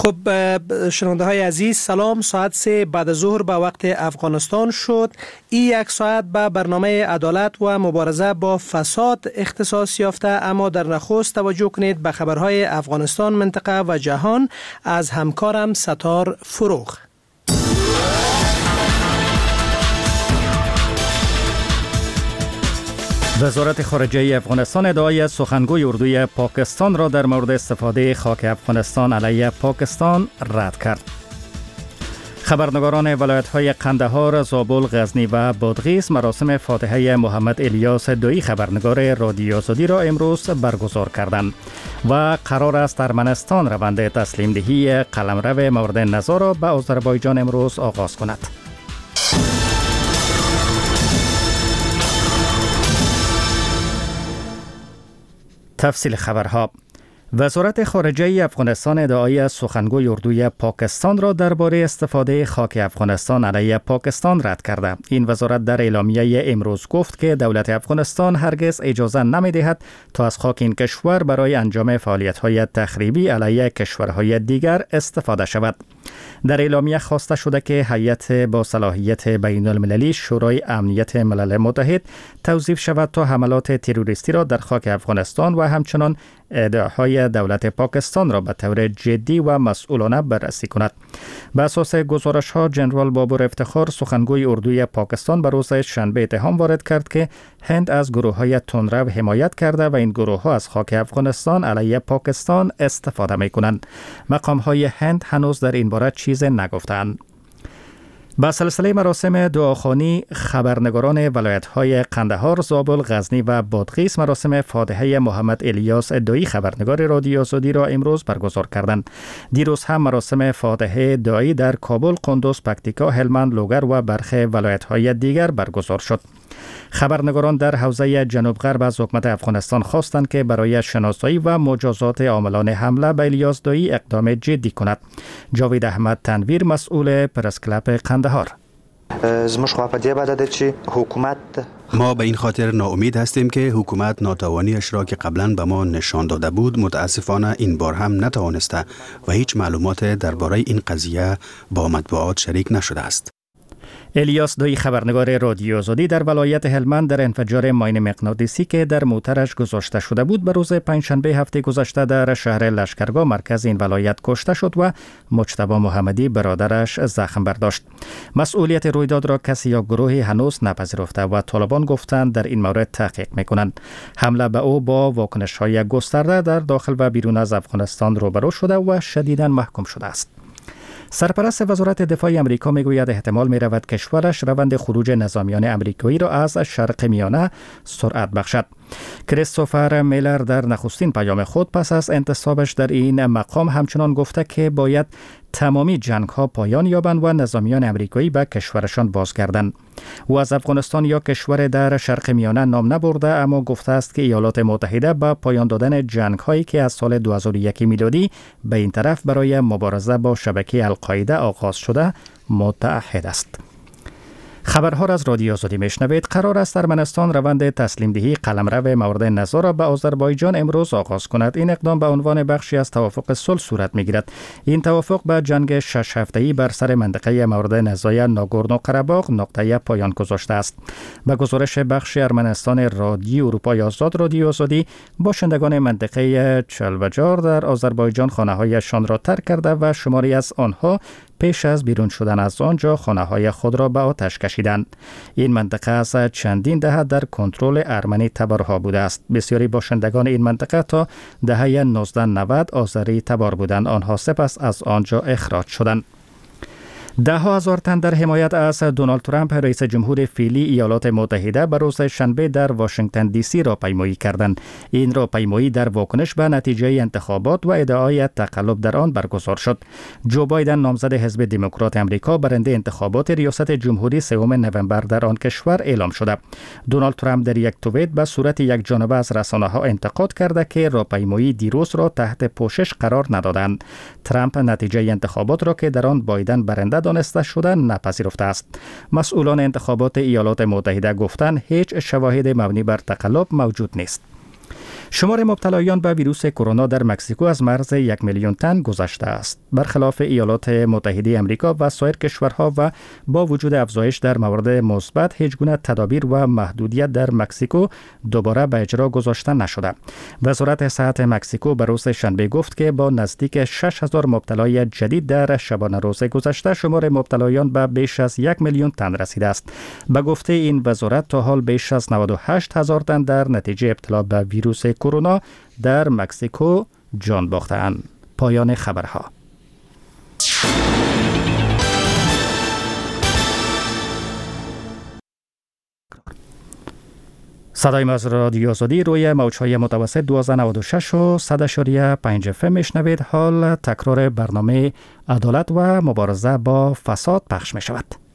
خب شنونده های عزیز سلام. ساعت 3 بعد از ظهر به وقت افغانستان شد. این یک ساعت به برنامه عدالت و مبارزه با فساد اختصاص یافته، اما در نخست توجه کنید به خبرهای افغانستان، منطقه و جهان از همکارم ستار فروغ. وزارت خارجه افغانستان ادعای سخنگوی اردوی پاکستان را در مورد استفاده خاک افغانستان علیه پاکستان رد کرد. خبرنگاران ولایت‌های قندهار، زابل، غزنی و بادغیس مراسم فاتحه محمد الیاس دویی خبرنگار رادیو آزادی را امروز برگزار کردند و قرار است ارمنستان روند تسلیم دهی قلمرو مورد نظر را به آذربایجان امروز آغاز کند. تفصیل خبرها. وزارت خارجه افغانستان ادعای سخنگوی اردوی پاکستان را درباره استفاده خاک افغانستان علیه پاکستان رد کرده. این وزارت در اعلامیه امروز گفت که دولت افغانستان هرگز اجازه نمی‌دهد تا از خاک این کشور برای انجام فعالیت‌های تخریبی علیه کشورهای دیگر استفاده شود. در اعلامیه خواسته شده که هیئت با صلاحیت بین‌المللی شورای امنیت ملل متحد توظیف شود تا حملات تروریستی را در خاک افغانستان و همچنان ادعاهای دولت پاکستان را به طور جدی و مسئولانه بررسی کند. به اساس گزارش‌ها، جنرال بابر افتخار سخنگوی اردوی پاکستان به روز شنبه اتهام وارد کرد که هند از گروه‌های تندرو حمایت کرده و این گروه‌ها از خاک افغانستان علیه پاکستان استفاده می‌کنند. مقام‌های هند هنوز در این باره چیزی نگفتند. با سلسله مراسم دعاخوانی، خبرنگاران ولایت‌های قندهار، زابل، غزنی و بادغیس مراسم فاتحه محمد الیاس دویی خبرنگار رادیو آزادی را امروز برگزار کردند. دیروز هم مراسم فاتحه دعایی در کابل، قندوز، پکتیکا، هلمند، لوگر و برخی ولایت‌های دیگر برگزار شد. خبرنگاران در حوزه جنوب غرب از حکومت افغانستان خواستند که برای شناسایی و مجازات عاملان حمله به الیاس دویی اقدام جدی کند. جاوید احمد تنویر، مسئول پرس کلاب قندهار: ما به این خاطر ناامید هستیم که حکومت ناتوانیش را که قبلا به ما نشان داده بود متاسفانه این بار هم نتوانسته و هیچ معلومات درباره این قضیه با مطبوعات شریک نشده است. الیاس دویی خبرنگار رادیو آزادی در ولایت هلمند در انفجار ماین مغناطیسی که در موترش گذاشته شده بود به روز پنجشنبه هفته گذشته در شهر لشکرگاه مرکز این ولایت کشته شد و مجتبی محمدی برادرش زخم برداشت. مسئولیت رویداد را کسی یا گروهی هنوز نپذیرفته و طالبان گفتند در این مورد تحقیق میکنند. حمله به او با واکنش‌های گسترده در داخل و بیرون از افغانستان روبرو شده و شدیداً محکوم شده است. سرپرست وزارت دفاع امریکا میگوید احتمال می رود کشورش روند خروج نظامیان امریکایی را از شرق میانه سرعت بخشد. کریستوفر میلر در نخستین پیام خود پس از انتصابش در این مقام همچنان گفته که باید تمامی جنگ ها پایان یابند و نظامیان امریکایی به کشورشان بازگردند. او از افغانستان یا کشور در شرق میانه نام نبرده، اما گفته است که ایالات متحده با پایان دادن جنگ هایی که از سال 2001 میلادی به این طرف برای مبارزه با شبکه القاعده آغاز شده متعهد است. خبرها را از رادیو آزادی میشنوید. قرار است ارمنستان روند تسلیم دهی قلمرو مورد نظر را به آذربایجان امروز آغاز کند. این اقدام به عنوان بخشی از توافق صلح صورت میگیرد. این توافق به جنگ 6 هفته‌ای بر سر منطقه مورد نزاع ناگورنو قره‌باغ نقطه پایان گذاشته است. به گزارش بخش ارمنستان رادیو اروپای آزاد رادیو آزادی، باشندگان منطقه چلبجار در آذربایجان خانه‌هایشان را ترک کرده و شماری از آنها پیش از بیرون شدن از آنجا خانه‌های خود را به آتش کشیدند. این منطقه از چندین دهه در کنترل ارمنی تبارها بوده است. بسیاری باشندگان این منطقه تا دهه 1990 آذری تبار بودند. آنها سپس از آنجا اخراج شدند. ده ها هزار تن در حمایت از دونالد ترامپ رئیس جمهور فعلی ایالات متحده به روز شنبه در واشنگتن دی سی راهپیمایی کردند. این راهپیمایی در واکنش به نتیجه انتخابات و ادعای تقلب در آن برگزار شد. جو بایدن نامزد حزب دموکرات امریکا برنده انتخابات ریاست جمهوری 3 نوامبر در آن کشور اعلام شده. دونالد ترامپ در یک توییت به صورت یک جانبه از رسانه‌ها انتقاد کرده که راهپیمایی دیروز را تحت پوشش قرار ندادند. ترامپ نتیجه انتخابات را که در آن بایدن برنده دانسته شده نپذیرفته است. مسئولان انتخابات ایالات متحده گفتند هیچ شواهد مبنی بر تقلب موجود نیست. شمار مبتلایان به ویروس کرونا در مکزیکو از مرز 1 میلیون تن گذشته است. برخلاف ایالات متحده آمریکا و سایر کشورها و با وجود افزایش در موارد مثبت، هیچ گونه تدابیر و محدودیت در مکزیکو دوباره به اجرا گذاشته نشده. وزارت صحت مکزیکو به روز شنبه گفت که با نزدیک 6000 مبتلای جدید در شبانه روز گذشته، شمار مبتلایان به بیش از 1 میلیون تن رسیده است. به گفته این وزارت تا حال بیش از 98000 تن در نتیجه ابتلا به ویروس کرونا در مکزیکو جان باختند. پایان خبرها. صدای ما از رادیو آزادی روی موج‌های متوسط 1296 و 100.5 FM میشنوید. حال تکرار برنامه عدالت و مبارزه با فساد پخش می شود.